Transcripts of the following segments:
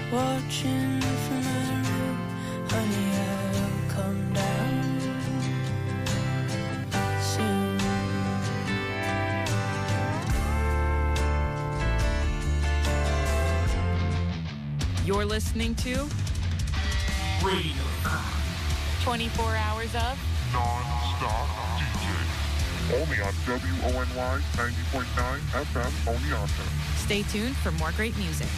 Watching from my room, honey, I'll come down soon. You're listening to Radio 24 hours of non-stop DJ. Only on WONY 90.9 FM Oneonta. Stay tuned for more great music.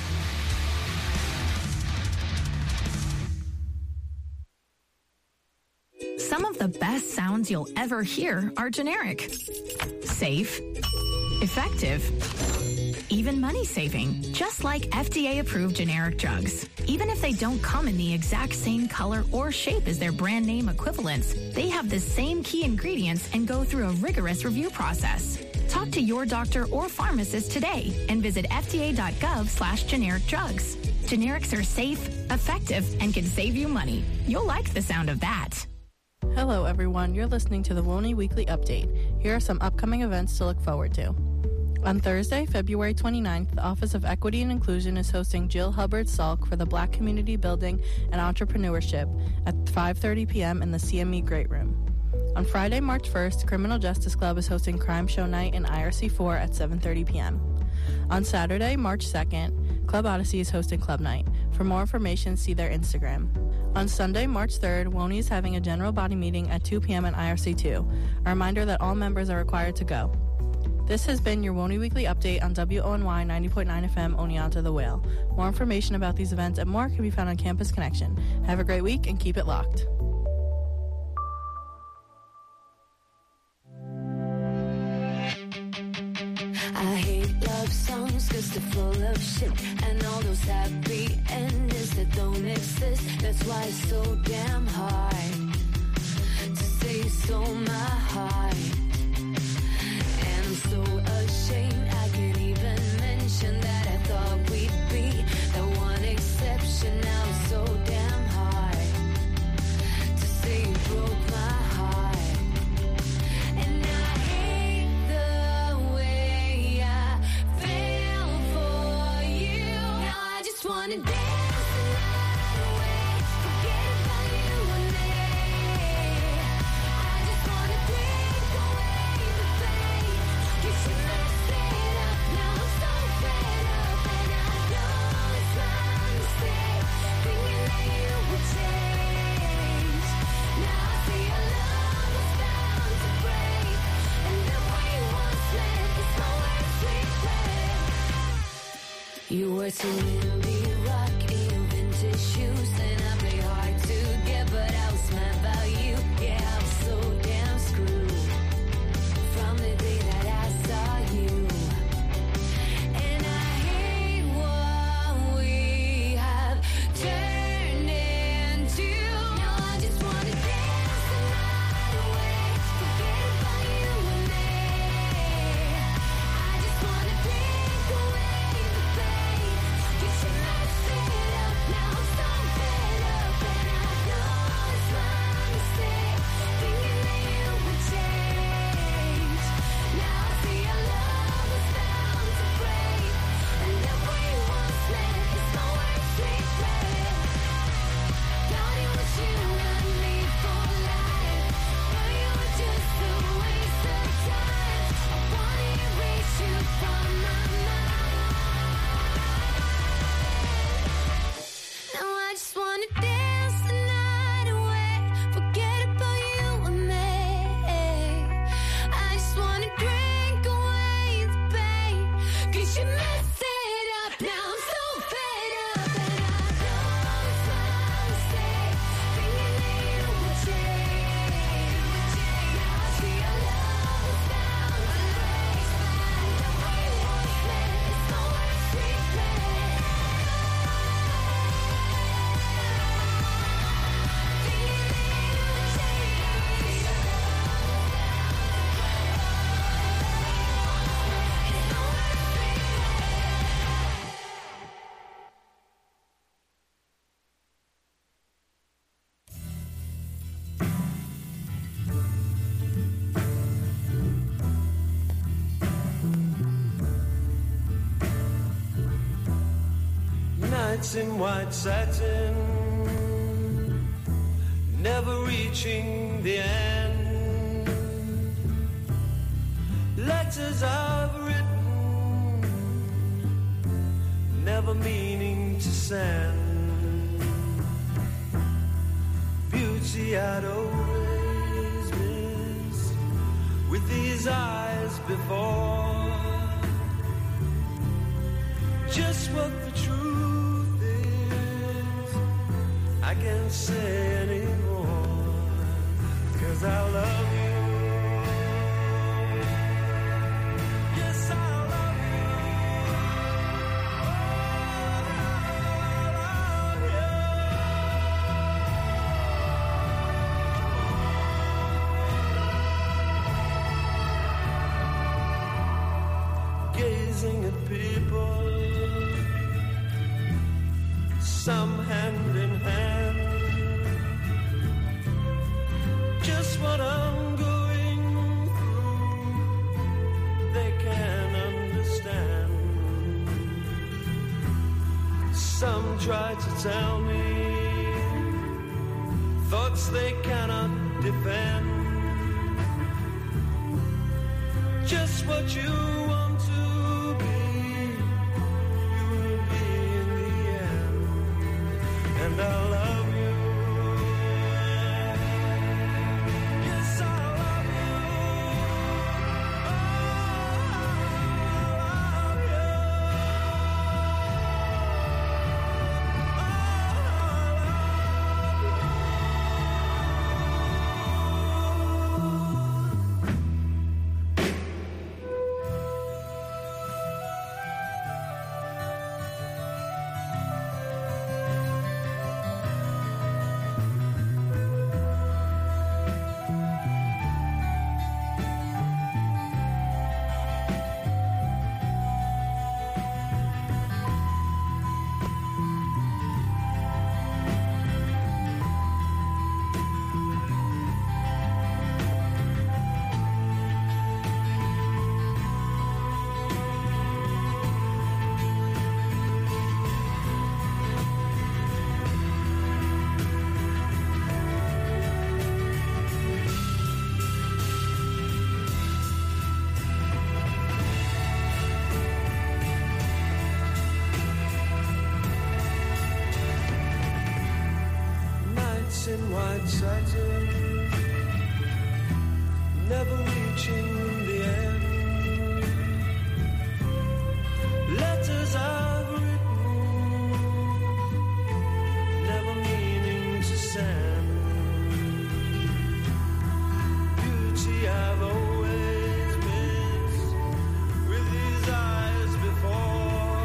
Some of the best sounds you'll ever hear are generic. Safe. Effective. Even money-saving. Just like FDA-approved generic drugs. Even if they don't come in the exact same color or shape as their brand name equivalents, they have the same key ingredients and go through a rigorous review process. Talk to your doctor or pharmacist today and visit fda.gov/generic drugs. Generics are safe, effective, and can save you money. You'll like the sound of that. Hello, everyone. You're listening to the WONY Weekly Update. Here are some upcoming events to look forward to. On Thursday, February 29th, the Office of Equity and Inclusion is hosting Jill Hubbard Salk for the Black Community Building and Entrepreneurship at 5:30 p.m. in the CME Great Room. On Friday, March 1st, Criminal Justice Club is hosting Crime Show Night in IRC4 at 7:30 p.m. On Saturday, March 2nd, Club Odyssey is hosting Club Night. For more information, see their Instagram. On Sunday, March 3rd, WONY is having a general body meeting at 2 p.m. in IRC2. A reminder that all members are required to go. This has been your WONY Weekly Update on WONY 90.9 FM Oneonta the Whale. More information about these events and more can be found on Campus Connection. Have a great week and keep it locked. I hate love songs cause they're full of shit, and all those happy endings that don't exist. That's why it's so damn hard to say so my heart. And I'm so ashamed I can't even mention that I thought we'd be the one exception. Now it's so damn hard to say you broke my heart. And I hate the way I fell for you. Now I just wanna dance the night away, forget about you and me. I just wanna drink away the pain. You should mess it up, now I'm so fed up. And I know it's my mistake, thinking that you would change. Now I see our love was bound to break, and the way you once meant is my worst regret. You were too indie rock in your vintage shoes, and I play hard to get, but I was mad about you. Yeah, I was so damn screwed from the day that I saw you. And I hate what we have turned into. Now I just wanna dance the night away, forget about you and me. I just wanna drink away the pain. You should mess it up, now I'm so fed up. Nights in white satin, never reaching the end. Letters I've written, never meaning to send. Beauty I'd always missed with these eyes before. Just what the truth is, I can't say anymore, 'cause I love you. Yes, I love you. Gazing at people, some hand in hand, just what I'm going through, they can understand. Some try to tell me thoughts they cannot defend, just what you want to be, you will be in the end. And I love you. Yes, I love you. Oh, in white satin, never reaching the end. Letters I've written, never meaning to send. Beauty I've always missed with these eyes before.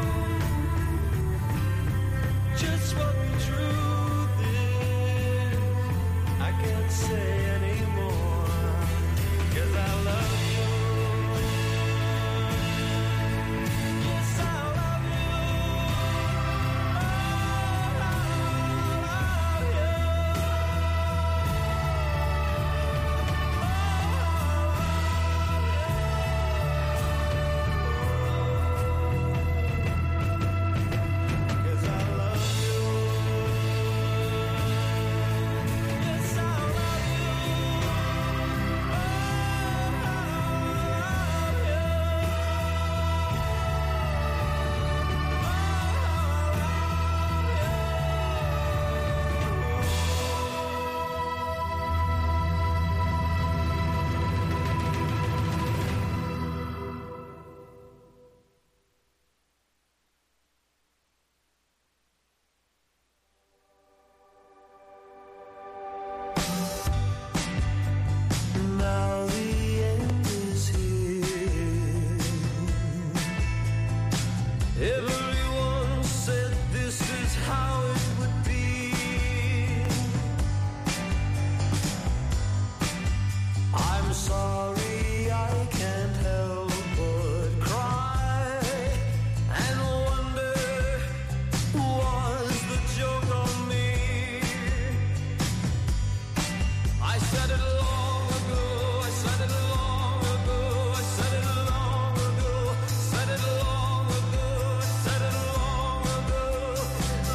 Just what the truth is, I can't say anymore, 'cause I love you. Yes, I love you. Now the end is here. Everyone said this is how it would be. I'm sorry, I can't help but cry and wonder, was the joke on me? I said it long ago, I said it long ago, I said it long ago, said it long ago, I said it long ago.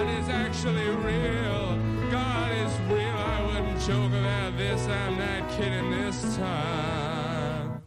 God is actually real. God is real. I wouldn't joke about this. I'm not kidding this time.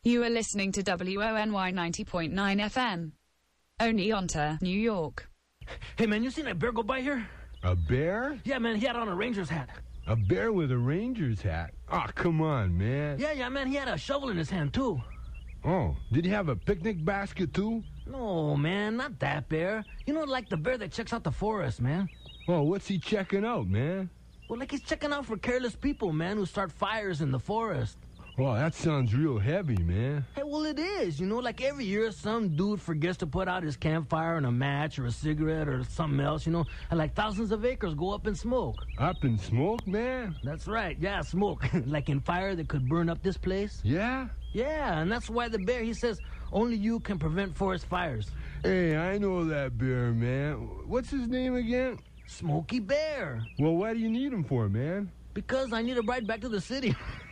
You are listening to WONY 90.9 FM. Oneonta, New York. Hey, man, you seen that bear go by here? A bear? Yeah, man, he had on a Ranger's hat. A bear with a Ranger's hat? Oh, come on, man. Yeah, man, he had a shovel in his hand, too. Oh, did he have a picnic basket, too? No, man, not that bear. You know, like the bear that checks out the forest, man. Oh, what's he checking out, man? Well, like he's checking out for careless people, man, who start fires in the forest. Oh, that sounds real heavy, man. Hey, well, it is. You know, like every year some dude forgets to put out his campfire and a match or a cigarette or something else, you know, and like thousands of acres go up in smoke. Up in smoke, man? That's right, yeah, smoke. Like in fire that could burn up this place. Yeah? Yeah, and that's why the bear, he says, only you can prevent forest fires. Hey, I know that bear, man. What's his name again? Smokey Bear. Well, why do you need him for, man? Because I need a ride back to the city.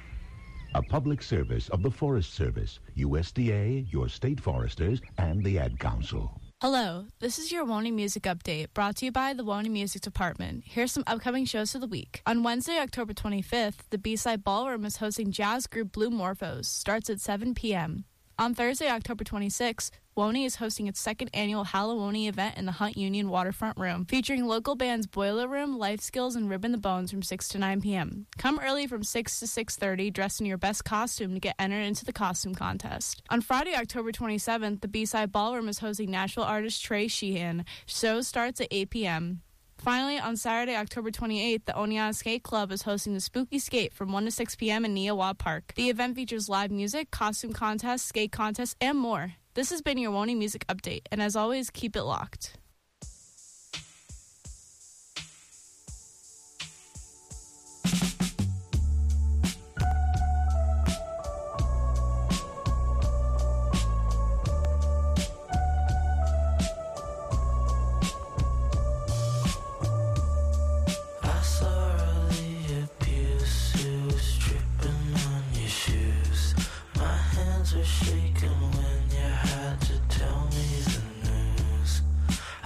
A public service of the Forest Service, USDA, your state foresters, and the Ad Council. Hello, this is your WONY Music Update, brought to you by the WONY Music Department. Here's some upcoming shows for the week. On Wednesday, October 25th, the B-Side Ballroom is hosting jazz group Blue Morphos. Starts at 7 p.m. On Thursday, October 26th, WONY is hosting its second annual Halloween event in the Hunt Union Waterfront Room, featuring local bands Boiler Room, Life Skills, and Ribbon the Bones from 6 to 9 p.m. Come early from 6 to 6:30, dressed in your best costume to get entered into the costume contest. On Friday, October 27th, the B-Side Ballroom is hosting Nashville artist Trey Sheehan. Show starts at 8 p.m. Finally, on Saturday, October 28th, the Oneonta Skate Club is hosting the Spooky Skate from 1 to 6 p.m. in Neowah Park. The event features live music, costume contests, skate contests, and more. This has been your WONY Music Update, and as always, keep it locked. Shaking when you had to tell me the news.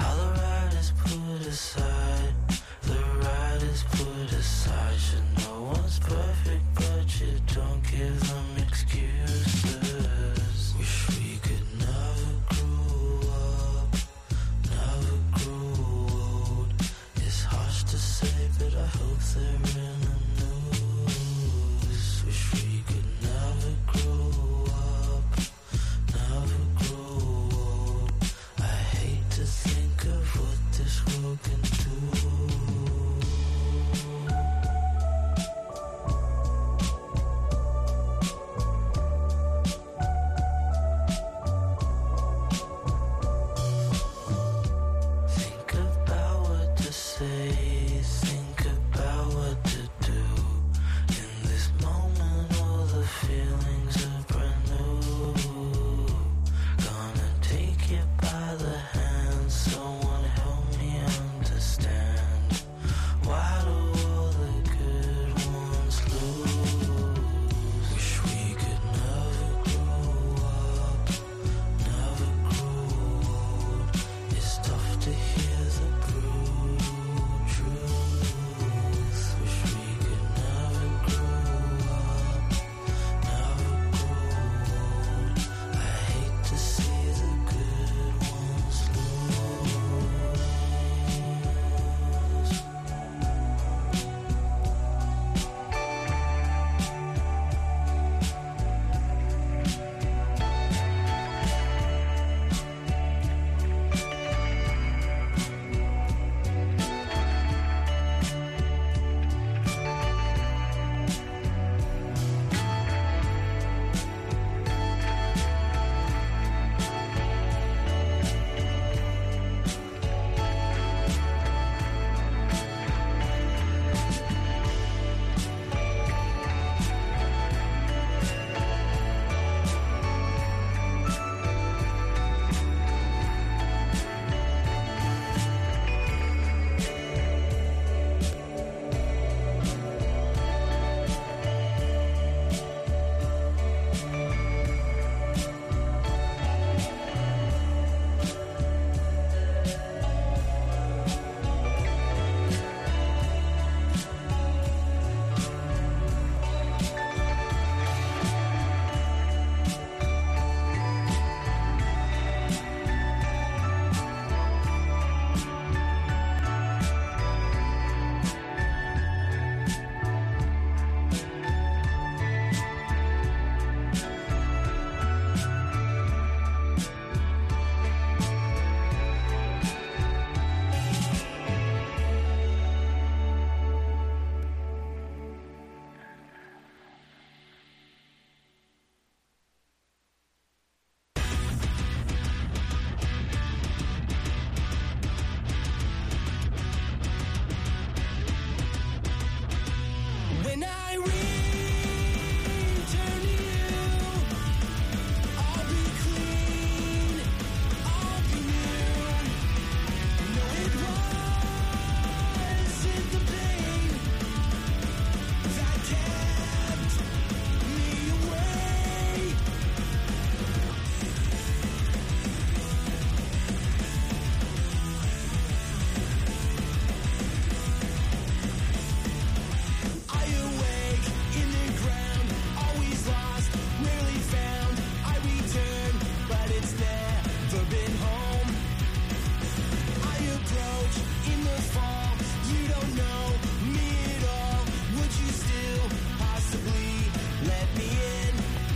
don't know me at all, would you still possibly let me in?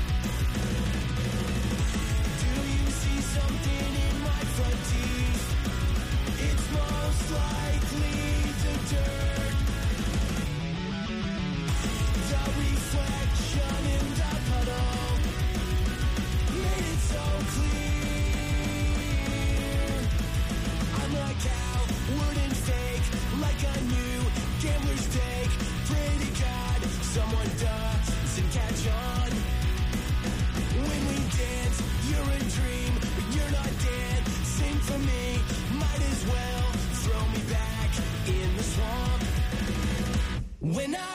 Do you see something in my front teeth? It's most likely the dirt. The reflection in the puddle made it so clear. I'm a coward and fake, like a new gambler's take. Pray to God someone doesn't catch on. When we dance, you're a dream, but you're not dancing for me. Might as well throw me back in the swamp. When I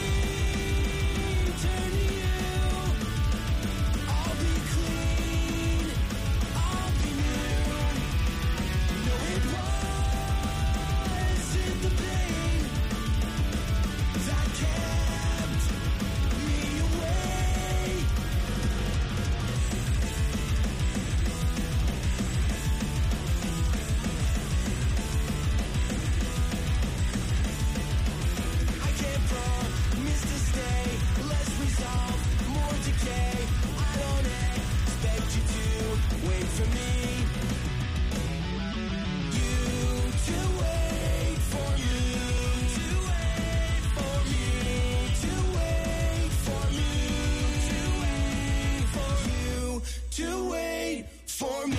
return to you, I'll be clean, I'll be new. No, it wasn't the pain that kept me away. I can't promise to stay, less resolve, more decay. I don't expect you to wait for me. You to wait for you, to wait for me, to wait for me, to wait for you, to wait for me.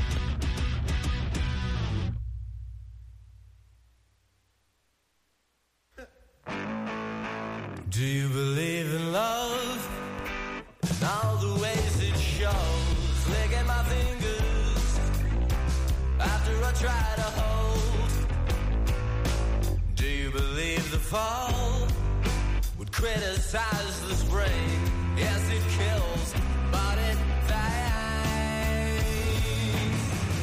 Do you believe in love and all the ways it shows? Licking my fingers after I try to hold. Do you believe the fall would criticize the spring? Yes, it kills, but it thanks.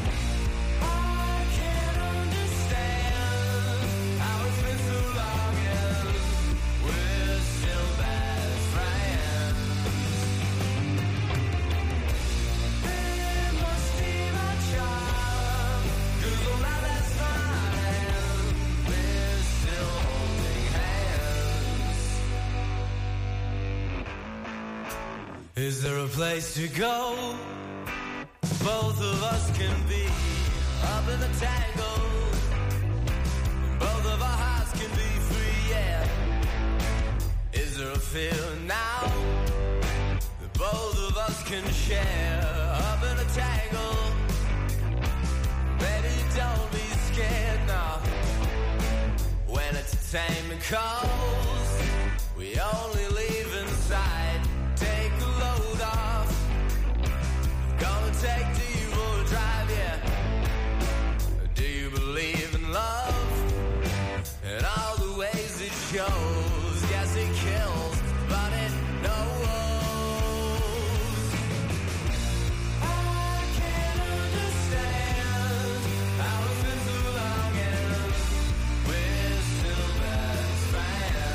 I can't understand how it's been so long and we're still best friends. It must be my charm, 'cause we're not best friends. We're still holding hands. Is there a place to go? Both of us can be up in the tangle. Both of our hearts can be free, yeah. Is there a fear now that both of us can share up in a tangle? Baby, don't be scared now. When entertainment calls, we only leave inside. Take the load off. Gonna take the evil drive, yeah. Do you believe in love and all the ways it shows? Yes, it kills, but it knows. I can't understand how it's been so long and we're still best friends.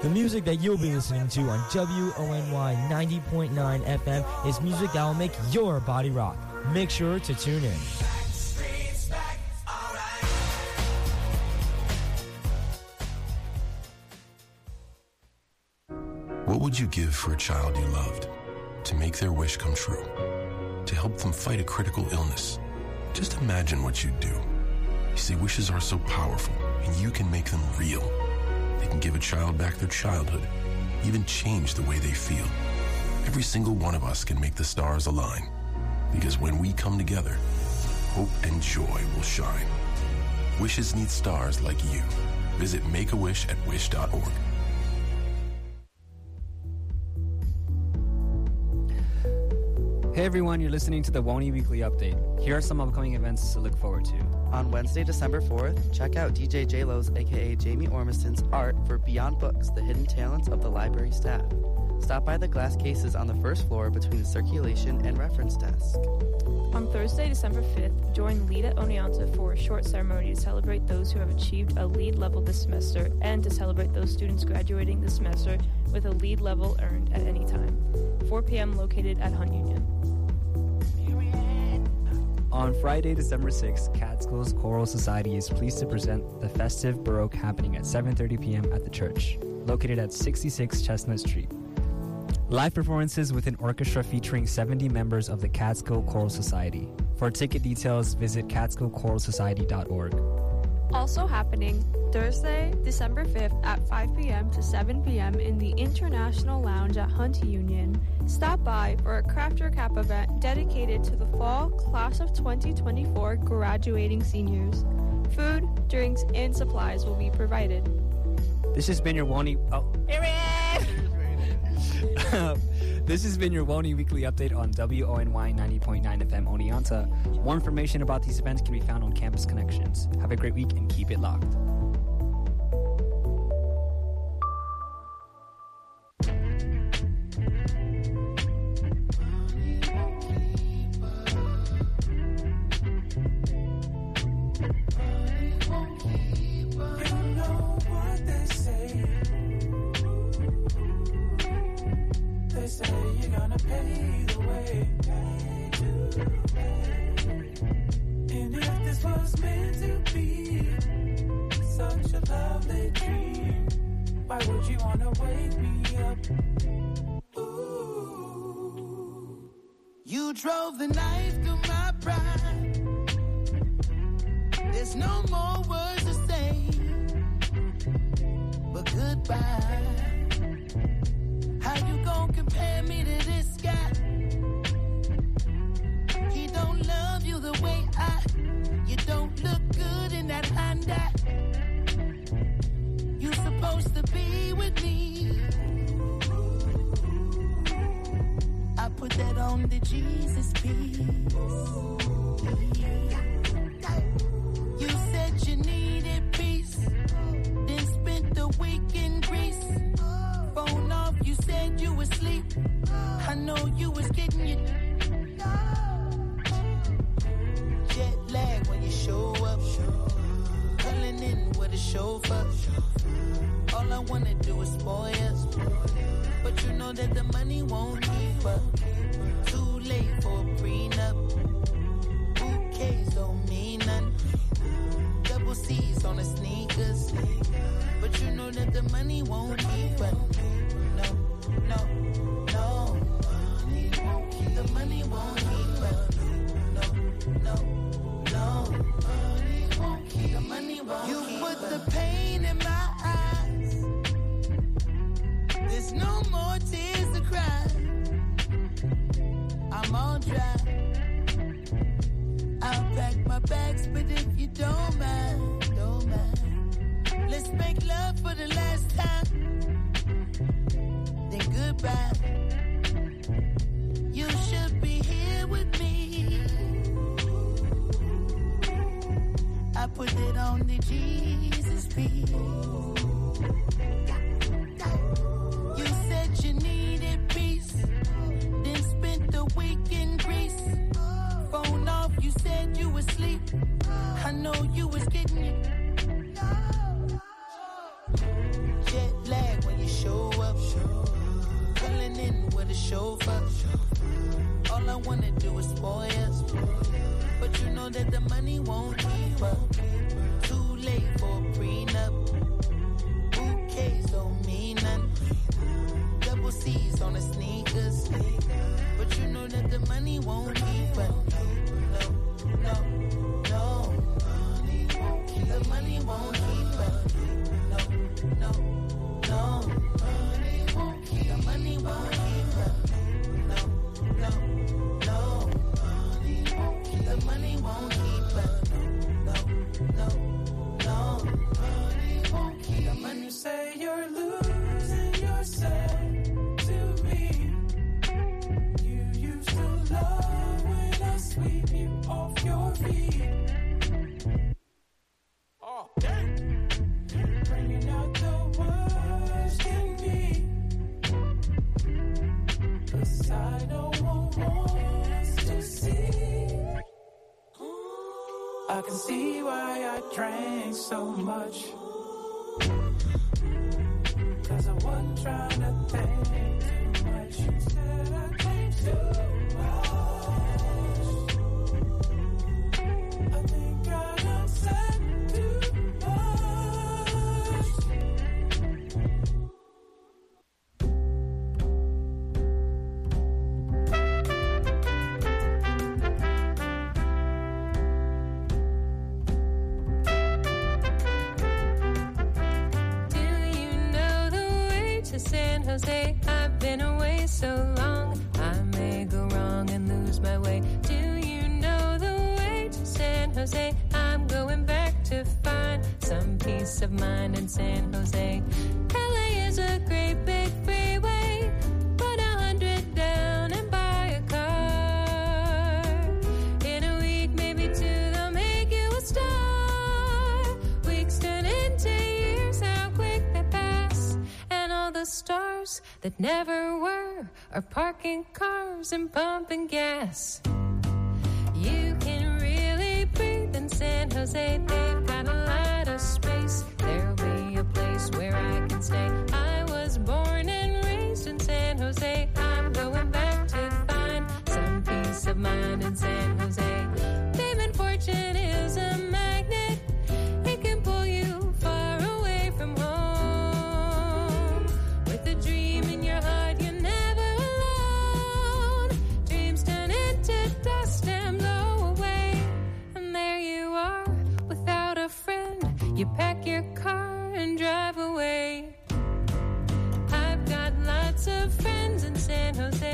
The music that you'll be listening to on WONY 90.9 FM is music that will make your body rock. Make sure to tune in. What would you give for a child you loved? To make their wish come true? To help them fight a critical illness? Just imagine what you'd do. You see, wishes are so powerful, and you can make them real. They can give a child back their childhood, even change the way they feel. Every single one of us can make the stars align, because when we come together, hope and joy will shine. Wishes need stars like you. Visit Make-A-Wish at wish.org. Hey everyone, you're listening to the WONY Weekly Update. Here are some upcoming events to look forward to. On Wednesday, December 4th, check out DJ J-Lo's aka Jamie Ormiston's art for Beyond Books, the hidden talents of the library staff. Stop by the glass cases on the first floor between the circulation and reference desk. On Thursday, December 5th, join Lead at Oneonta for a short ceremony to celebrate those who have achieved a lead level this semester and to celebrate those students graduating this semester with a lead level earned at any time. 4 p.m. located at Hunt Union. On Friday, December 6th, Catskills Choral Society is pleased to present the festive Baroque happening at 7:30 p.m. at the church, located at 66 Chestnut Street. Live performances with an orchestra featuring 70 members of the Catskill Choral Society. For ticket details, visit catskillchoralsociety.org. Also happening Thursday, December 5th at 5 p.m. to 7 p.m. in the International Lounge at Hunt Union. Stop by for a Craft Your Cap event dedicated to the fall class of 2024 graduating seniors. Food, drinks, and supplies will be provided. This has been your WONY... This has been your WONY Weekly Update on WONY 90.9 FM Oneonta. More information about these events can be found on Campus Connections. Have a great week and keep it locked. You drove the knife through my pride. There's no more words to say but goodbye. How you gon' compare me to this guy? He don't love you the way you don't look good in that Honda. You supposed to be with me. I put that on the Jesus piece. You said you needed peace, then spent the week in Greece. Phone off, you said you was asleep. I know you was getting your jet lag when you show up. Pulling in with a chauffeur. All I wanna do is spoil you, but you know that the money won't keep up. Too late for a prenup. Bouquets don't mean nothing. Double C's on the sneakers, but you know that the money won't keep up. No, no, no. The money won't keep up. No, no, no. The money won't keep up. You put the pain in my eyes. There's no more tears to cry. I'm all dry. I'll pack my bags, but if you don't mind, let's make love for the last time. Then goodbye. You should be here with me. I put it on the Jesus piece. You said you needed peace, then spent the week in Greece. Phone off, you said you was asleep. I know you was getting your jet lag when you show Pulling in with a chauffeur. All I wanna do is spoil us. But you know that the money won't keep up. Too late for a prenup. Bouquets don't mean nothing. Double C's on the sneakers. But you know that the money won't keep up. No. The money won't keep up. No. The money won't keep up. No. The money won't keep up. No. The money say you're losing yourself to me. You used to love when I sweep you off your feet. Oh, dang. Bringing out the worst in me. 'Cause I know one wants to see. I can see why I drank so much. 'Cause I wasn't trying to think too much. Instead I think too much. I think I done said too much. San Jose, I've been away so long, I may go wrong and lose my way. Do you know the way to San Jose? I'm going back to find some peace of mind in San Jose. LA is a great big freeway. Put 100 down and buy a car. In a week, maybe two, they'll make you a star. Weeks turn into years, how quick they pass. And all the stars that never were are parking cars and pumping gas. You can really breathe in San Jose. They've got a lot of space. There'll be a place where I can stay. I was born and raised in San Jose. I'm going back to find some peace of mind in San Jose. Fame and fortune is a magnet. It can pull you far away from home. With a dream in your heart, you're never alone. Dreams turn into dust and blow away. And there you are, without a friend. You pack your car and drive away. I've got lots of friends in San Jose.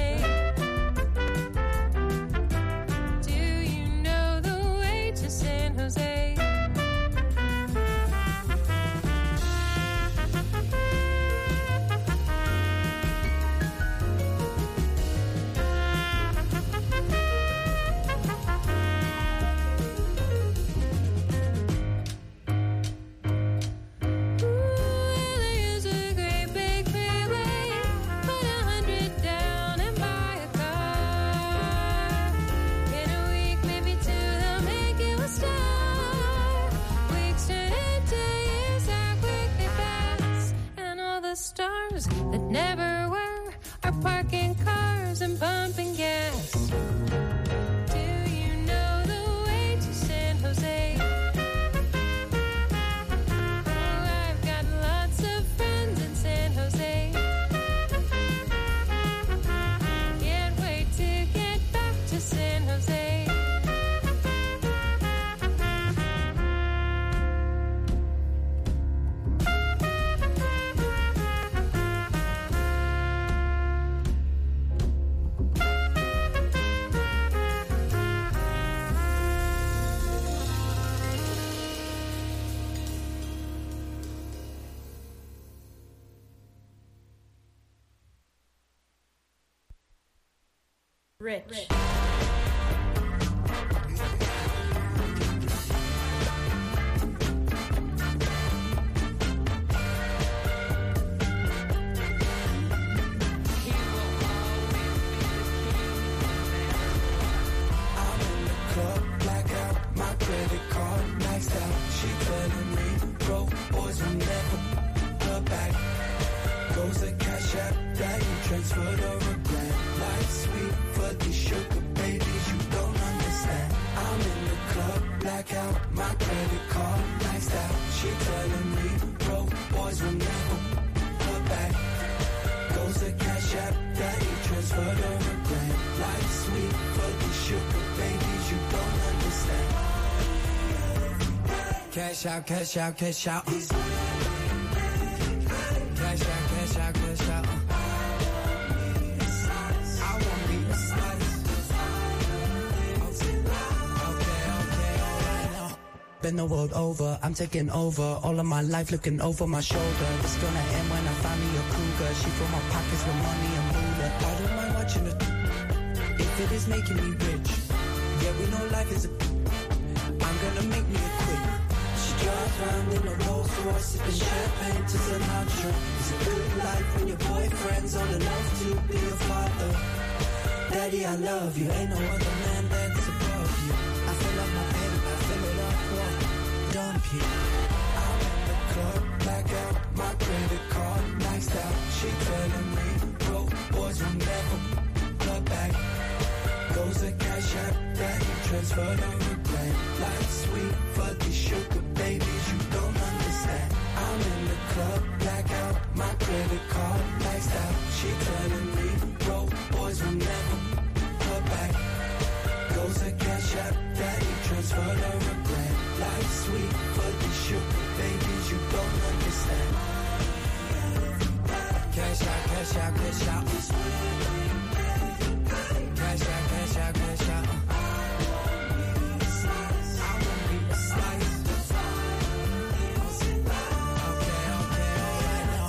Do you know the way to San Jose? Stars that never were are parking cars and pumping gas. Do you know the way to San Jose? Oh, I've got lots of friends in San Jose. Can't wait to get back to San Jose. Rich. Transfer the regret. Life's sweet, but these sugar babies you don't understand. I'm in the club, blackout, my credit card maxed out. She telling me broke boys will never put back. Goes the cash app that he transferred to regret. Life's sweet, but these sugar babies you don't understand. Cash out, cash out, cash out. Cash out, cash out, cash out. I want me a slice. Okay, alright now. Bend the world over, I'm taking over. All of my life looking over my shoulder. It's gonna end when I find me a cougar. She fill my pockets with money and moolah. I don't mind watching it if it is making me rich. Yeah, we know life is a I'm gonna make me a quick. She drives round in a Rolls Royce, sipping champagne to Sinatra. It's a good life when your boyfriend's old enough to be your father. Daddy, I love you, ain't no other man that's above you. I fill up my pen, I fill it up, what? Dump you. I'm in the club, blackout, my credit card maxed out. She telling me broke boys will never cut back. Goes the cash app that you transferred on regret. Life's sweet, but these sugar babies you don't understand. I'm in the club, blackout, my credit card maxed out. She telling me broke boys will never cut back. Goes the cash app that you transferred on regret. Life's sweet, but these sugar babies you don't understand. Cash out, cash out, cash out. Cash out, cash out, cash out. I want me a slice. Okay, alright now.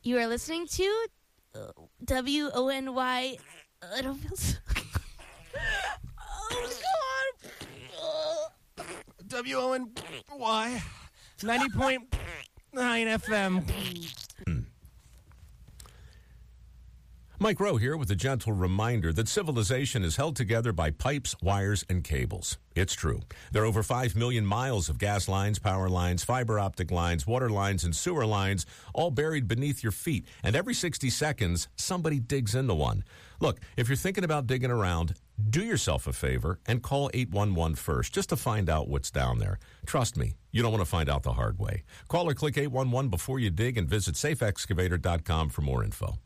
You are listening to WONY. I don't feel so... Oh, God. WONY 90.9 FM. Mike Rowe here with a gentle reminder that civilization is held together by pipes, wires, and cables. It's true. There are over 5 million miles of gas lines, power lines, fiber optic lines, water lines, and sewer lines, all buried beneath your feet. And every 60 seconds, somebody digs into one. Look, if you're thinking about digging around, do yourself a favor and call 811 first just to find out what's down there. Trust me, you don't want to find out the hard way. Call or click 811 before you dig and visit safeexcavator.com for more info.